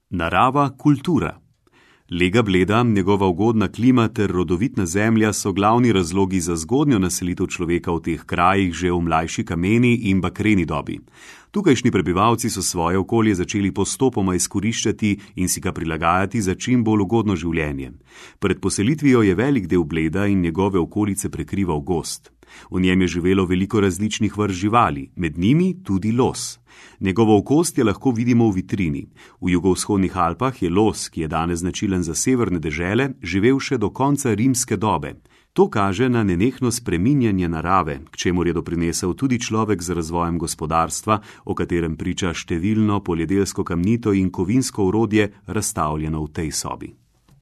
Narava, kultura. Lega Bleda, njegova ugodna klima ter rodovitna zemlja so glavni razlogi za zgodnjo naselitev človeka v teh krajih že v mlajši kameni in bakreni dobi. Tukajšnji prebivalci so svoje okolje začeli postopoma izkoriščati in si ga prilagajati za čim bolj ugodno življenje. Pred poselitvijo je velik del Bleda in njegove okolice prekrival gozd. V njem je živelo veliko različnih vrst živali, med njimi tudi los. Njegovo okostje lahko vidimo v vitrini. V jugovzhodnih Alpah je los, ki je danes značilen za severne dežele, živel še do konca rimske dobe. To kaže na nenehno spreminjanje narave, k čemur je doprinesel tudi človek z razvojem gospodarstva, o katerem priča številno poljedelsko kamnito in kovinsko orodje razstavljeno v tej sobi.